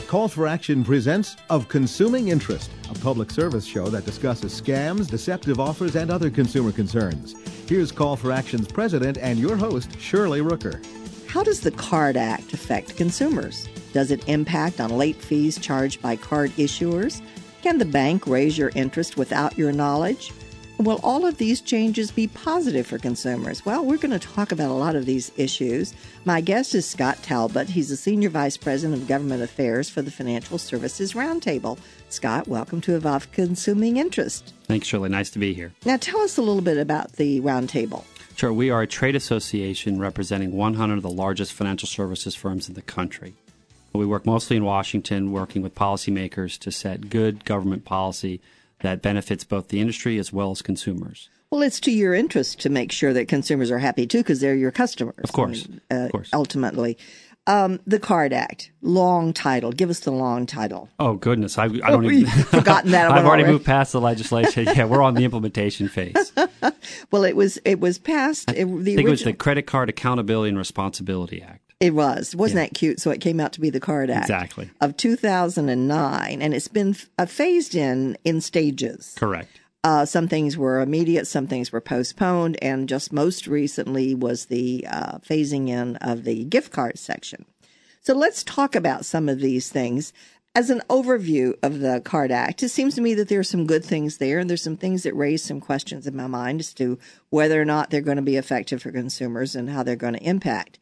Call for Action presents Of Consuming Interest, a public service show that discusses scams, deceptive offers, and other consumer concerns. Here's Call for Action's president and your host, Shirley Rooker. How does the CARD Act affect consumers? Does it impact on late fees charged by card issuers? Can the bank raise your interest without your knowledge? Will all of these changes be positive for consumers? Well, we're going to talk about a lot of these issues. My guest is Scott Talbot. He's the Senior Vice President of Government Affairs for the Financial Services Roundtable. Scott, welcome to Of Consuming Interest. Thanks, Shirley. Nice to be here. Now, tell us a little bit about the Roundtable. Sure. We are a trade association representing 100 of the largest financial services firms in the country. We work mostly in Washington, working with policymakers to set good government policy that benefits both the industry as well as consumers. Well, it's to your interest to make sure that consumers are happy, too, because they're your customers. Of course. Ultimately. The CARD Act, long title. Give us the long title. Oh, goodness. I don't even... You've forgotten that one I've already moved past the legislation. Yeah, we're on the implementation phase. Well, it was passed. I think it was the Credit Card Accountability and Responsibility Act. It was. Wasn't that cute? So it came out to be the CARD Act. Exactly. Of 2009. And it's been phased in stages. Correct. Some things were immediate, some things were postponed, and just most recently was the phasing in of the gift card section. So let's talk about some of these things. As an overview of the CARD Act, it seems to me that there are some good things there, and there's some things that raise some questions in my mind as to whether or not they're going to be effective for consumers and how they're going to impact.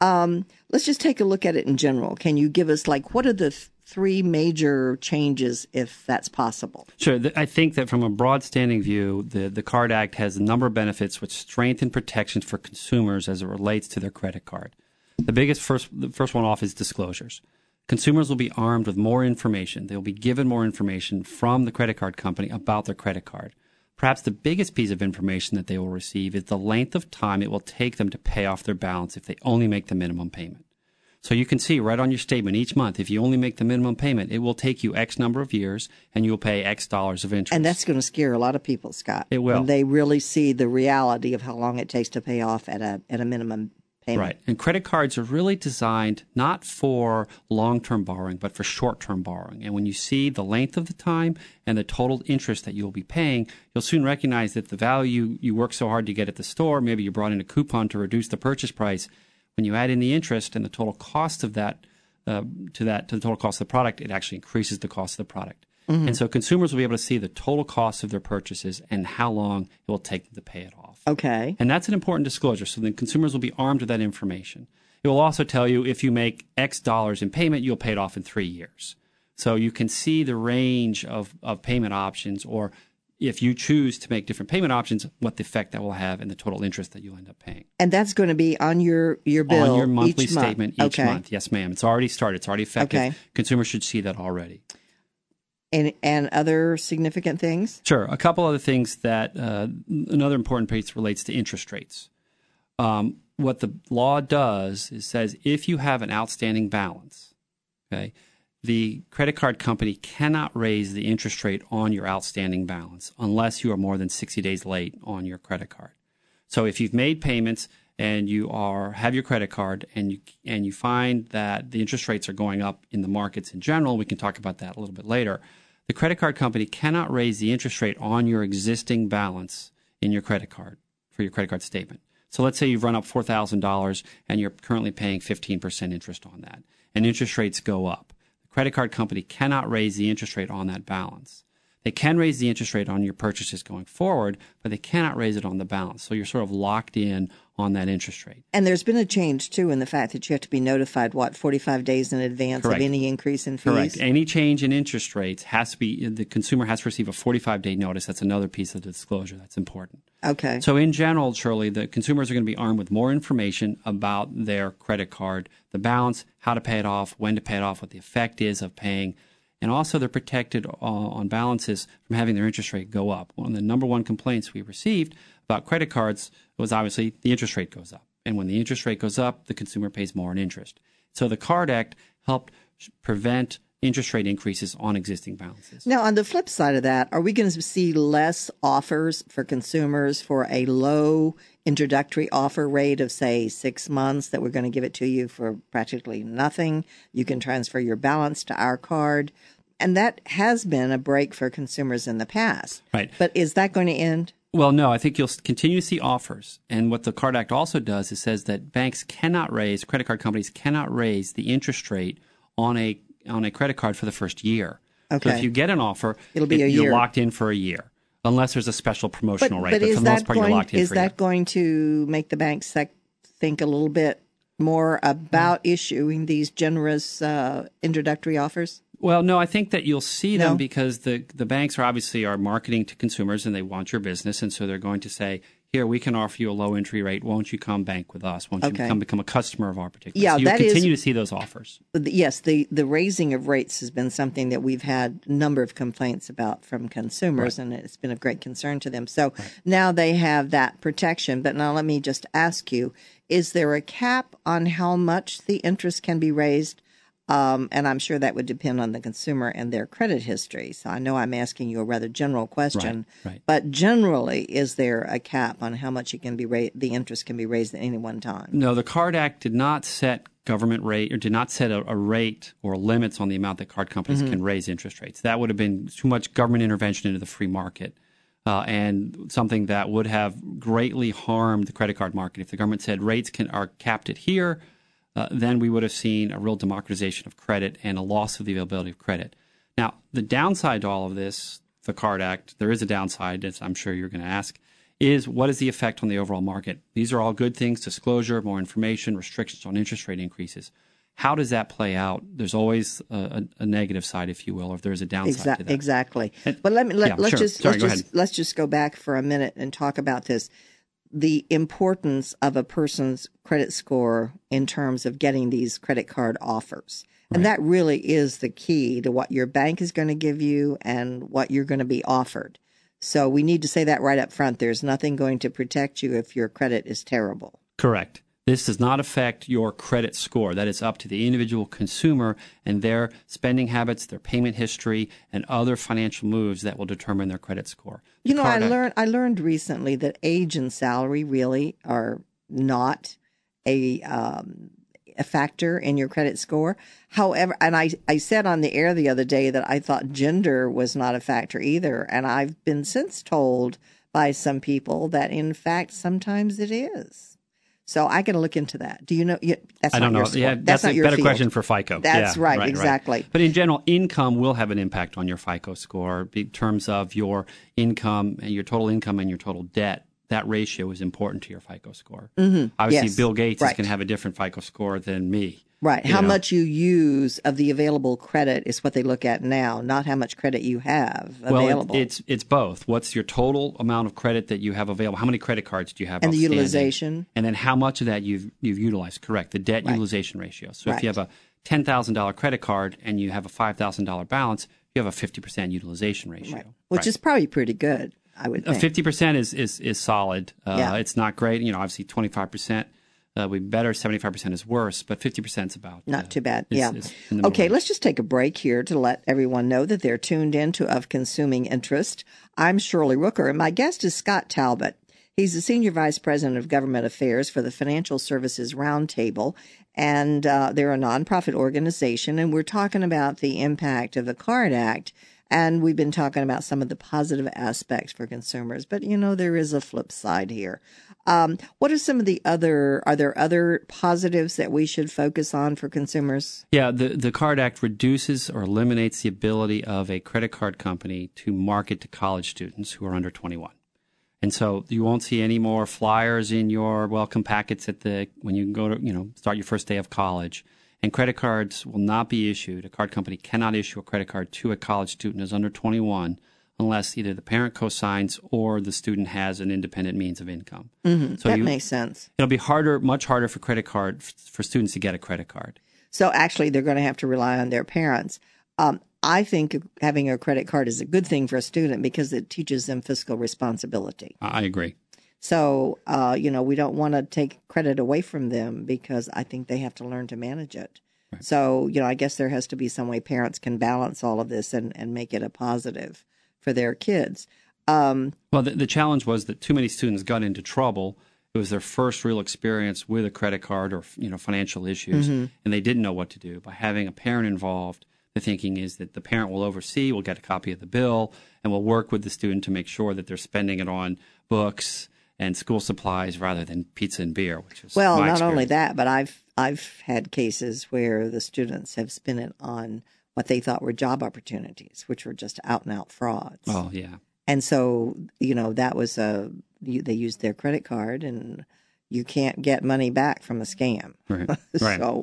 Let's just take a look at it in general. Can you give us, what are the three major changes, if that's possible? Sure. I think that from a broad standing view, the CARD Act has a number of benefits which strengthen protections for consumers as it relates to their credit card. The first one off is disclosures. Consumers will be armed with more information. They will be given more information from the credit card company about their credit card. Perhaps the biggest piece of information that they will receive is the length of time it will take them to pay off their balance if they only make the minimum payment. So you can see right on your statement each month, if you only make the minimum payment, it will take you X number of years and you will pay X dollars of interest. And that's going to scare a lot of people, Scott. It will. When they really see the reality of how long it takes to pay off at a minimum payment. Right. And credit cards are really designed not for long-term borrowing, but for short-term borrowing. And when you see the length of the time and the total interest that you'll be paying, you'll soon recognize that the value you worked so hard to get at the store, maybe you brought in a coupon to reduce the purchase price. When you add in the interest and the total cost of that to the total cost of the product, it actually increases the cost of the product. Mm-hmm. And so consumers will be able to see the total cost of their purchases and how long it will take them to pay it off. Okay. And that's an important disclosure. So then consumers will be armed with that information. It will also tell you if you make X dollars in payment, you'll pay it off in 3 years. So you can see the range of payment options, or if you choose to make different payment options, what the effect that will have and the total interest that you'll end up paying. And that's going to be on your bill on your monthly each statement month. Each month. Yes, ma'am. It's already started. It's already effective. Okay. Consumers should see that already. And other significant things? Sure. A couple other things that another important piece relates to interest rates. What the law does is says if you have an outstanding balance, okay, the credit card company cannot raise the interest rate on your outstanding balance unless you are more than 60 days late on your credit card. So if you've made payments and you have your credit card and you find that the interest rates are going up in the markets in general, we can talk about that a little bit later. The credit card company cannot raise the interest rate on your existing balance in your credit card for your credit card statement. So let's say you've run up $4,000 and you're currently paying 15% interest on that, and interest rates go up. The credit card company cannot raise the interest rate on that balance. They can raise the interest rate on your purchases going forward, but they cannot raise it on the balance. So you're sort of locked in on that interest rate. And there's been a change, too, in the fact that you have to be notified, 45 days in advance Correct. of any increase in fees? Correct. Any change in interest rates the consumer has to receive a 45-day notice. That's another piece of the disclosure that's important. Okay. So in general, Shirley, the consumers are going to be armed with more information about their credit card, the balance, how to pay it off, when to pay it off, what the effect is of paying. And also they're protected on balances from having their interest rate go up. One of the number one complaints we received about credit cards was obviously the interest rate goes up. And when the interest rate goes up, the consumer pays more in interest. So the CARD Act helped prevent interest rate increases on existing balances. Now, on the flip side of that, are we going to see less offers for consumers for a low introductory offer rate of, say, 6 months that we're going to give it to you for practically nothing? You can transfer your balance to our card. And that has been a break for consumers in the past. Right. But is that going to end? Well, no, I think you'll continue to see offers. And what the Card Act also does is says that banks cannot raise, credit card companies cannot raise the interest rate on a credit card for the first year. Okay. So if you get an offer, it'll be a year. You're locked in for a year, unless there's a special promotional rate. But But for the most part, you're locked in is for a year. that going to make the banks think a little bit more about issuing these generous introductory offers? Well, no, I think that you'll see them No? because the banks are obviously marketing to consumers and they want your business. And so they're going to say, here, we can offer you a low entry rate. Won't you come bank with us? Won't you become a customer of our particular? Yeah, so you'll continue to see those offers. Yes, the raising of rates has been something that we've had a number of complaints about from consumers, and it's been of great concern to them. So now they have that protection. But now let me just ask you, is there a cap on how much the interest can be raised? And I'm sure that would depend on the consumer and their credit history. So I know I'm asking you a rather general question, Right. But generally, is there a cap on how much it can be the interest can be raised at any one time? No, the Card Act did not set government rate or did not set a rate or limits on the amount that card companies can raise interest rates. That would have been too much government intervention into the free market. And something that would have greatly harmed the credit card market. If the government said rates are capped at here, then we would have seen a real democratization of credit and a loss of the availability of credit. Now, the downside to all of this, the Card Act, there is a downside, as I'm sure you're going to ask, is what is the effect on the overall market? These are all good things, disclosure, more information, restrictions on interest rate increases. How does that play out? There's always a negative side, if you will, or if there's a downside to that. Exactly. But let's just go back for a minute and talk about this. The importance of a person's credit score in terms of getting these credit card offers. And that really is the key to what your bank is going to give you and what you're going to be offered. So we need to say that right up front. There's nothing going to protect you if your credit is terrible. Correct. This does not affect your credit score. That is up to the individual consumer and their spending habits, their payment history, and other financial moves that will determine their credit score. You know, I learned recently that age and salary really are not a factor in your credit score. However, and I said on the air the other day that I thought gender was not a factor either. And I've been since told by some people that, in fact, sometimes it is. So I got to look into that. Do you know? That's I don't know. Yeah, that's a better question for FICO. That's right, exactly. But in general, income will have an impact on your FICO score in terms of your income and your total debt. That ratio is important to your FICO score. Mm-hmm. Obviously, Bill Gates is going to have a different FICO score than me. Right. How much you use of the available credit is what they look at now, not how much credit you have available. Well, it's both. What's your total amount of credit that you have available? How many credit cards do you have and outstanding? The utilization. And then how much of that you've utilized, correct, the debt utilization ratio. So if you have a $10,000 credit card and you have a $5,000 balance, you have a 50% utilization ratio. Which is probably pretty good, I would think. 50% is solid. It's not great. You know, obviously 25%. Would be better, 75% is worse, but 50% is about not too bad. Is okay, let's just take a break here to let everyone know that they're tuned in to Of Consuming Interest. I'm Shirley Rooker, and my guest is Scott Talbot. He's the Senior Vice President of Government Affairs for the Financial Services Roundtable, and they're a nonprofit organization, and we're talking about the impact of the Card Act. And we've been talking about some of the positive aspects for consumers, but you know, there is a flip side here. What are some of are there other positives that we should focus on for consumers? Yeah, the Card Act reduces or eliminates the ability of a credit card company to market to college students who are under 21. And so you won't see any more flyers in your welcome packets when you go to, start your first day of college. And credit cards will not be issued. A card company cannot issue a credit card to a college student who's under 21 unless either the parent co-signs or the student has an independent means of income. Mm-hmm. So that makes sense. It'll be much harder for students to get a credit card. So actually, they're going to have to rely on their parents. I think having a credit card is a good thing for a student because it teaches them fiscal responsibility. I agree. So, we don't want to take credit away from them because I think they have to learn to manage it. Right. So, I guess there has to be some way parents can balance all of this and make it a positive for their kids. Well, the challenge was that too many students got into trouble. It was their first real experience with a credit card or financial issues, and they didn't know what to do. By having a parent involved, the thinking is that the parent will oversee, will get a copy of the bill, and will work with the student to make sure that they're spending it on books and school supplies rather than pizza and beer, which is well, my not experience. only that, but I've had cases where the students have spent it on what they thought were job opportunities, which were just out and out frauds. Oh, yeah. And so, that was they used their credit card, and you can't get money back from a scam. Right. Right. So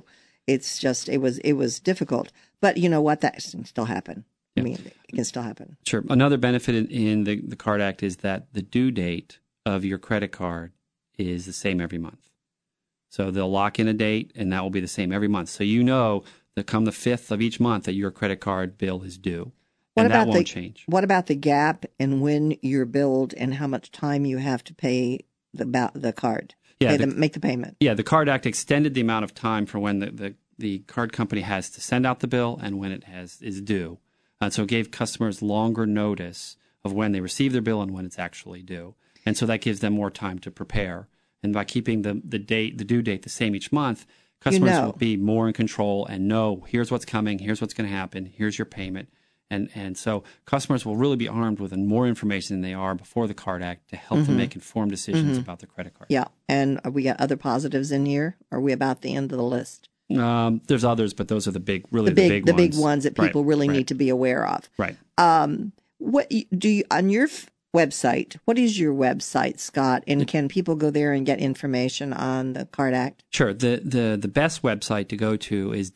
it was difficult. But you know what? That can still happen. Yeah. I mean, it can still happen. Sure. Another benefit in the Card Act is that the due date of your credit card is the same every month. So they'll lock in a date, and that will be the same every month. So that come the 5th of each month that your credit card bill is due. And that won't change. What about the gap in when you're billed and how much time you have to pay the card? Yeah, make the payment. Yeah, the Card Act extended the amount of time for when the card company has to send out the bill and when it is due. So it gave customers longer notice of when they receive their bill and when it's actually due. And so that gives them more time to prepare. And by keeping the due date the same each month, customers will be more in control and know, here's what's coming, here's what's going to happen, here's your payment. And so customers will really be armed with more information than they are before the Card Act to help them make informed decisions about their credit card. Yeah. And we got other positives in here? Are we about the end of the list? There's others, but those are the big ones that people really need to be aware of. Right. What do you on your website? What is your website, Scott? And can people go there and get information on the Card Act? Sure. The best website to go to is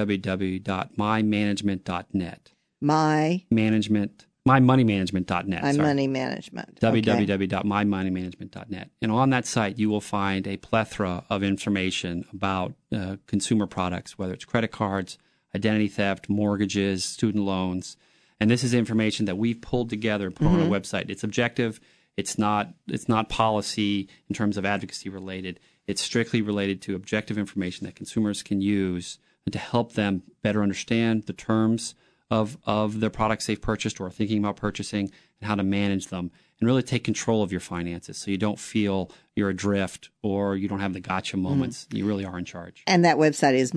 www.mymanagement.net. mymoneymanagement.net. Money management. www.mymoneymanagement.net. And on that site, you will find a plethora of information about consumer products, whether it's credit cards, identity theft, mortgages, student loans. And this is information that we've pulled together and put on a website. It's objective. It's not policy in terms of advocacy related. It's strictly related to objective information that consumers can use to help them better understand the terms of the products they've purchased or are thinking about purchasing and how to manage them and really take control of your finances so you don't feel you're adrift or you don't have the gotcha moments. You really are in charge. And that website is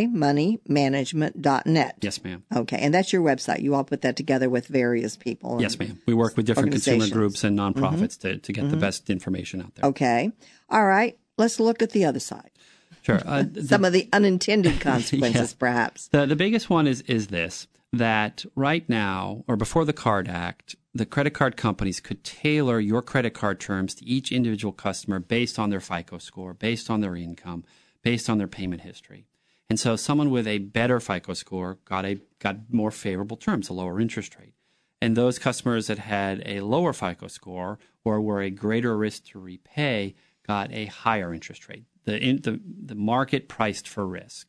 mymoneymanagement.net. Yes, ma'am. Okay. And that's your website. You all put that together with various people. Yes, ma'am. We work with different consumer groups and nonprofits to get the best information out there. Okay. All right. Let's look at the other side. Sure. Some of the unintended consequences, perhaps. The biggest one is this, that right now, or before the Card Act, the credit card companies could tailor your credit card terms to each individual customer based on their FICO score, based on their income, based on their payment history. And so someone with a better FICO score got more favorable terms, a lower interest rate. And those customers that had a lower FICO score or were a greater risk to repay got a higher interest rate. The market priced for risk.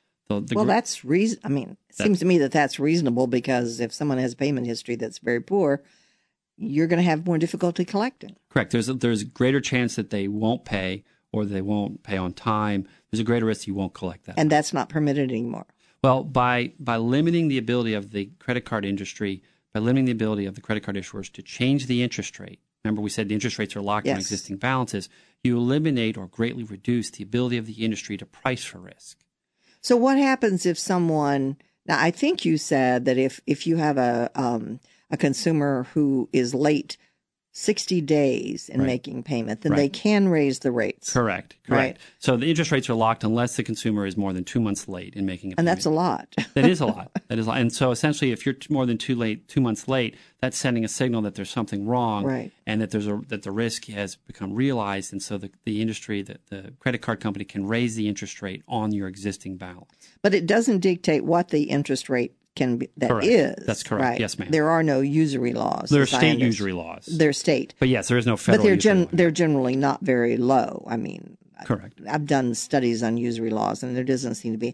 That's reason. I mean, it seems to me that's reasonable because if someone has payment history that's very poor, you're going to have more difficulty collecting. Correct. There's a greater chance that they won't pay or they won't pay on time. There's a greater risk you won't collect that. And that's not permitted anymore. Well, by limiting the ability of the credit card industry, by limiting the ability of the credit card issuers to change the interest rate. Remember, we said the interest rates are locked on existing balances. You eliminate or greatly reduce the ability of the industry to price for risk. So what happens if someone, now I think you said that if you have a consumer who is late 60 days in making payment, then they can raise the rates. Correct. Right. So the interest rates are locked unless the consumer is more than 2 months late in making a payment. And that's a lot. That is a lot. And so essentially, if you're more than 2 months late, that's sending a signal that there's something wrong, and that that the risk has become realized, and so the industry, the credit card company, can raise the interest rate on your existing balance. But it doesn't dictate what the interest rate can be. Correct. That's correct. Right? Yes, ma'am. There are no usury laws. There are state usury laws. They're state. But yes, there is no federal usury law. They're generally not very low. I mean, correct. I've done studies on usury laws, and there doesn't seem to be.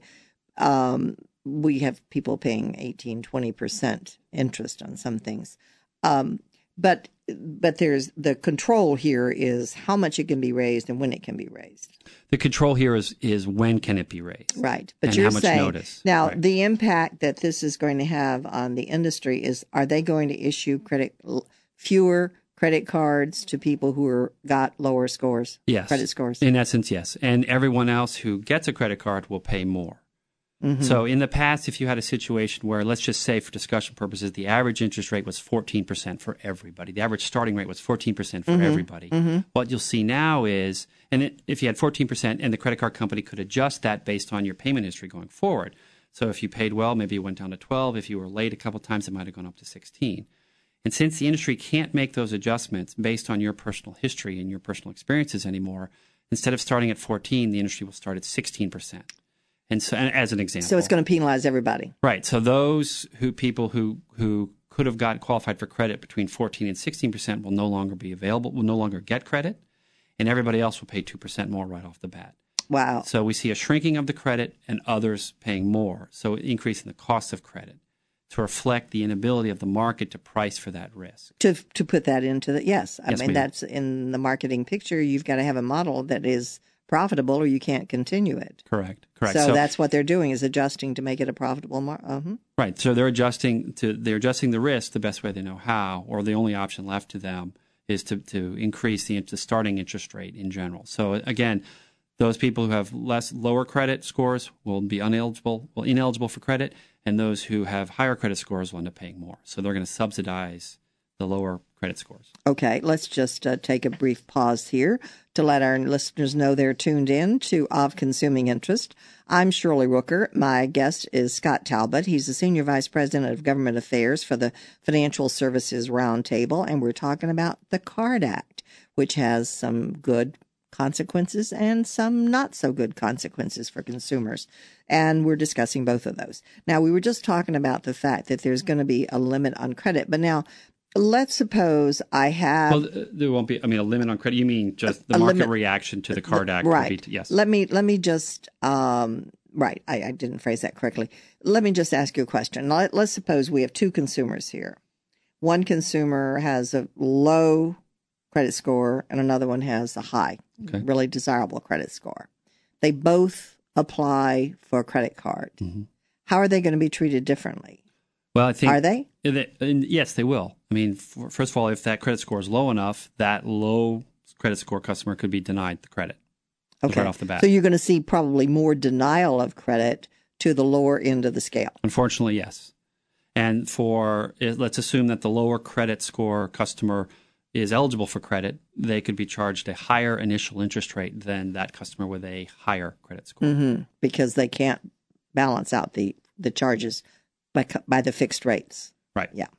We have people paying 18, 20% interest on some things. But but there's the control here is how much it can be raised and when it can be raised. The control here is when can it be raised, right? But and you're how much saying notice. Now right. the impact that this is going to have on the industry is: are they going to issue fewer credit cards to people who got lower scores? Yes, credit scores. In essence, yes, and everyone else who gets a credit card will pay more. Mm-hmm. So in the past, if you had a situation where, let's just say for discussion purposes, the average interest rate was 14% for everybody. The average starting rate was 14% for everybody. Mm-hmm. What you'll see now is, if you had 14% and the credit card company could adjust that based on your payment history going forward. So if you paid well, maybe it went down to 12. If you were late a couple of times, it might have gone up to 16. And since the industry can't make those adjustments based on your personal history and your personal experiences anymore, instead of starting at 14, the industry will start at 16%. And so, as an example, so it's going to penalize everybody, right? So people who could have got qualified for credit between 14 and 16% will no longer be available, will no longer get credit, and everybody else will pay 2% more right off the bat. Wow! So we see a shrinking of the credit and others paying more. So increasing the cost of credit to reflect the inability of the market to price for that risk. To put that into the yes, I mean ma'am. That's in the marketing picture. You've got to have a model that is profitable, or you can't continue it. Correct. So that's what they're doing, is adjusting to make it a profitable market. Right. So they're adjusting the risk the best way they know how, or the only option left to them is to increase the starting interest rate in general. So again, those people who have lower credit scores will be ineligible for credit, and those who have higher credit scores will end up paying more. So they're going to subsidize the lower credit scores. Okay, let's just take a brief pause here to let our listeners know they're tuned in to Of Consuming Interest. I'm Shirley Rooker. My guest is Scott Talbot. He's the Senior Vice President of Government Affairs for the Financial Services Roundtable, and we're talking about the CARD Act, which has some good consequences and some not so good consequences for consumers. And we're discussing both of those. Now, we were just talking about the fact that there's going to be a limit on credit, but now let's suppose I have... Well, there won't be, a limit on credit. You mean just the market reaction to the CARD Act? Right. Yes. Let me just, right, I didn't phrase that correctly. Let me just ask you a question. Let's suppose we have two consumers here. One consumer has a low credit score and another one has a high, really desirable credit score. They both apply for a credit card. Mm-hmm. How are they going to be treated differently? Well, I think... Are they? Yes, they will. I mean, first of all, if that credit score is low enough, that low credit score customer could be denied the credit right off the bat. So you're going to see probably more denial of credit to the lower end of the scale. Unfortunately, yes. And let's assume that the lower credit score customer is eligible for credit, they could be charged a higher initial interest rate than that customer with a higher credit score. Mm-hmm. Because they can't balance out the charges by the fixed rates. Right. Yeah.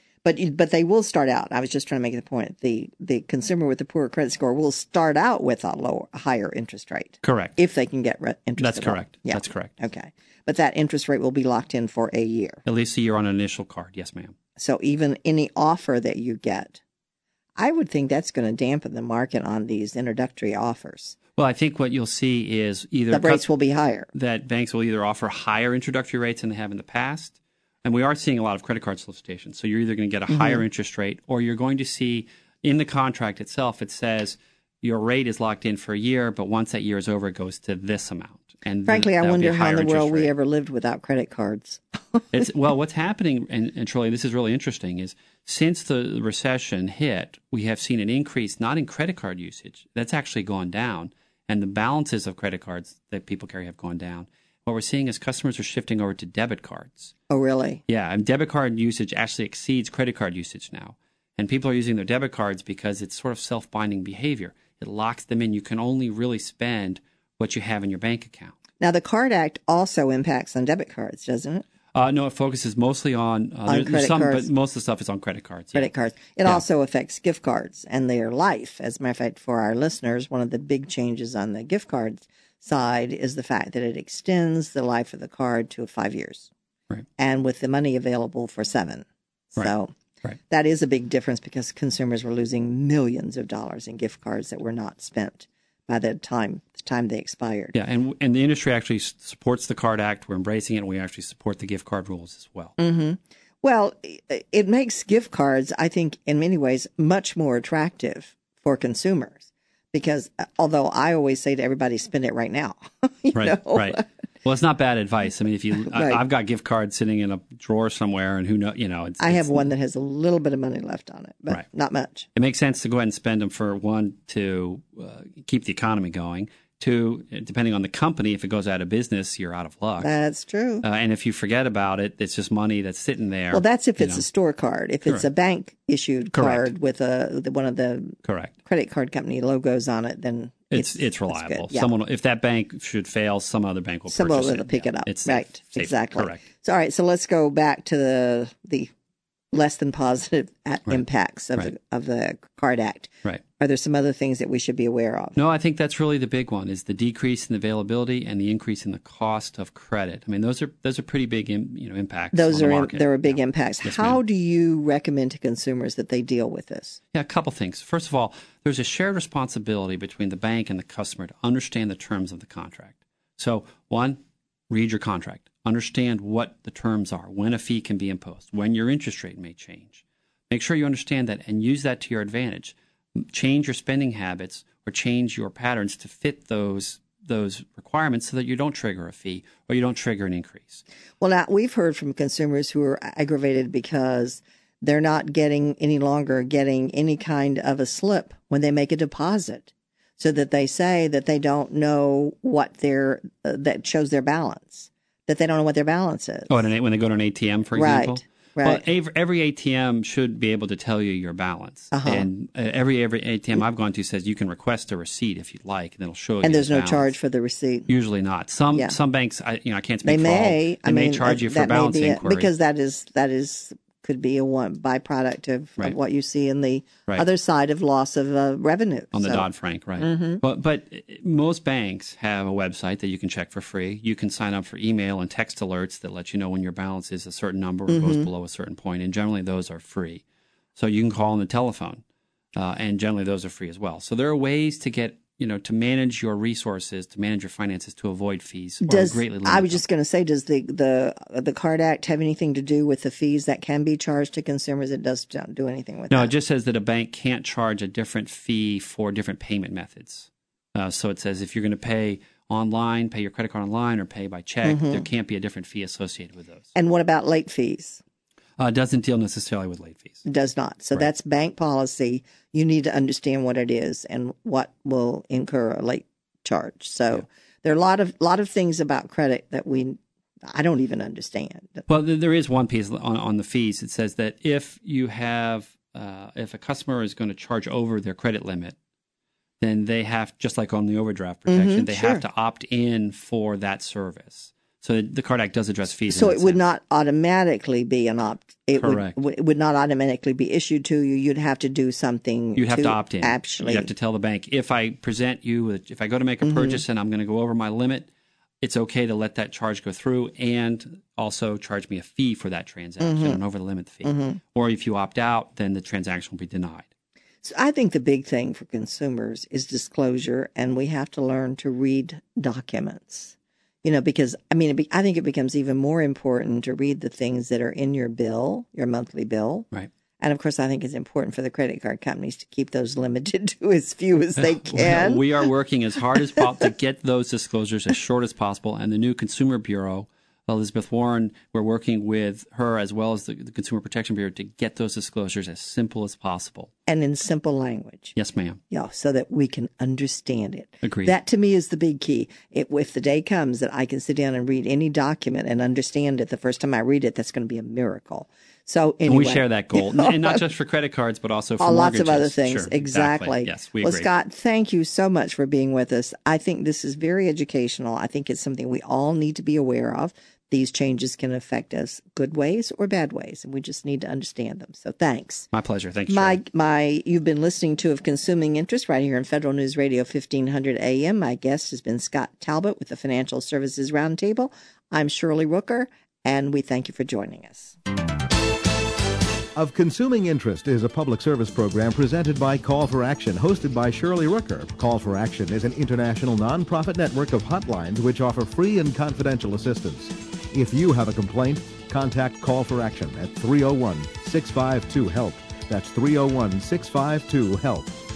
But they will start out. I was just trying to make the point. The consumer with the poor credit score will start out with a higher interest rate. Correct. If they can get interest. That's correct. Yeah. That's correct. Okay. But that interest rate will be locked in for a year. At least a year on an initial card. Yes, ma'am. So even any offer that you get, I would think that's going to dampen the market on these introductory offers. Well, I think what you'll see is either the rates will be higher. That banks will either offer higher introductory rates than they have in the past. And we are seeing a lot of credit card solicitations. So you're either going to get a higher interest rate, or you're going to see in the contract itself, it says your rate is locked in for a year, but once that year is over, it goes to this amount. And frankly, I wonder how in the world we ever lived without credit cards. Well, what's happening, and Shirley, this is really interesting, is since the recession hit, we have seen an increase not in credit card usage. That's actually gone down. And the balances of credit cards that people carry have gone down. What we're seeing is customers are shifting over to debit cards. Oh, really? Yeah, and debit card usage actually exceeds credit card usage now. And people are using their debit cards because it's sort of self-binding behavior. It locks them in. You can only really spend what you have in your bank account. Now, the CARD Act also impacts on debit cards, doesn't it? No, it focuses mostly on credit cards. But most of the stuff is on credit cards. Credit cards. It also affects gift cards and their life. As a matter of fact, for our listeners, one of the big changes on the gift cards side is the fact that it extends the life of the card to 5 years. Right. And with the money available for 7. So that is a big difference, because consumers were losing millions of dollars in gift cards that were not spent by the time they expired. Yeah, and the industry actually supports the CARD Act. We're embracing it, and we actually support the gift card rules as well. Mm-hmm. Well, it makes gift cards, I think, in many ways, much more attractive for consumers because although I always say to everybody, spend it right now. Right. Well, it's not bad advice. I mean, if you, Right. I've got gift cards sitting in a drawer somewhere, and who knows, I have one that has a little bit of money left on it, but Right. not much. It makes sense to go ahead and spend them for one, to keep the economy going. Two, depending on the company, if it goes out of business, you're out of luck. That's true. And if you forget about it, it's just money that's sitting there. Well, that's if it's a store card. If it's a bank issued Correct. card with one of the Correct. credit card company logos on it, then It's reliable. good. Yeah. Someone, if that bank should fail, some other bank will Someone purchase will it. pick it up. It's right. safe. Exactly. Correct. So, all right. So let's go back to the less than positive impacts of the Card Act. Right. Are there some other things that we should be aware of? No, I think that's really the big one: is the decrease in availability and the increase in the cost of credit. I mean, those are pretty big impacts. Those on are the market. there are big impacts. Yes, How ma'am. do you recommend to consumers that they deal with this? Yeah, a couple things. First of all, there's a shared responsibility between the bank and the customer to understand the terms of the contract. So, one, read your contract. Understand what the terms are, when a fee can be imposed, when your interest rate may change. Make sure you understand that and use that to your advantage. Change your spending habits or change your patterns to fit those requirements so that you don't trigger a fee or you don't trigger an increase. Well, now we've heard from consumers who are aggravated because they're not any longer getting any kind of a slip when they make a deposit, so that they say that they don't know what that shows their balance, that they don't know what their balance is. Oh, and when they go to an ATM, for example? Right. Well, every ATM should be able to tell you your balance. And every ATM I've gone to says you can request a receipt if you'd like, and it'll show you. And there's the no balance. charge for the receipt. Usually not. Some banks, I can't speak They for may. all. They may charge you for balance inquiry. Because that is could be a byproduct of what you see in the other side of loss of revenue. On the Dodd-Frank, right. Mm-hmm. But most banks have a website that you can check for free. You can sign up for email and text alerts that let you know when your balance is a certain number or goes below a certain point, and generally those are free. So you can call on the telephone, and generally those are free as well. So there are ways to get, to manage your resources, to manage your finances, to avoid fees. Greatly limit I was just going to say, does the Card Act have anything to do with the fees that can be charged to consumers? It doesn't do anything with that. No, it just says that a bank can't charge a different fee for different payment methods. So it says if you're going to pay online, pay your credit card online, or pay by check, there can't be a different fee associated with those. And what about late fees? It doesn't deal necessarily with late fees. It does not. So that's bank policy. You need to understand what it is and what will incur a late charge. So there are a lot of things about credit that I don't even understand. Well, there is one piece on the fees. It says that if you have if a customer is going to charge over their credit limit, then they have, just like on the overdraft protection, they have to opt in for that service. So the Card Act does address fees. So it would not automatically be Correct. It would not automatically be issued to you. You'd have to do something. You'd have to opt in. Actually, you have to tell the bank, if I present you with, if I go to make a purchase and I'm going to go over my limit, it's okay to let that charge go through and also charge me a fee for that transaction, an over the limit fee. Or if you opt out, then the transaction will be denied. So I think the big thing for consumers is disclosure, and we have to learn to read documents. Because I think it becomes even more important to read the things that are in your bill, your monthly bill. Right. And of course, I think it's important for the credit card companies to keep those limited to as few as they can. We are working as hard as possible to get those disclosures as short as possible. And the new Consumer Bureau, Elizabeth Warren, we're working with her as well as the Consumer Protection Bureau to get those disclosures as simple as possible. And in simple language. Yes, ma'am. Yeah, so that we can understand it. Agreed. That to me is the big key. If the day comes that I can sit down and read any document and understand it the first time I read it, that's going to be a miracle. So anyway. And we share that goal, and not just for credit cards, but also for mortgages. Lots of other things. Sure, exactly. Yes, we agree. Well, Scott, thank you so much for being with us. I think this is very educational. I think it's something we all need to be aware of. These changes can affect us good ways or bad ways, and we just need to understand them. So thanks. My pleasure. Thank you. You've been listening to Of Consuming Interest right here on Federal News Radio 1500 AM. My guest has been Scott Talbot with the Financial Services Roundtable. I'm Shirley Rooker, and we thank you for joining us. Of Consuming Interest is a public service program presented by Call for Action, hosted by Shirley Rooker. Call for Action is an international nonprofit network of hotlines which offer free and confidential assistance. If you have a complaint, Contact Call for Action at 301-652-HELP. That's 301-652-HELP.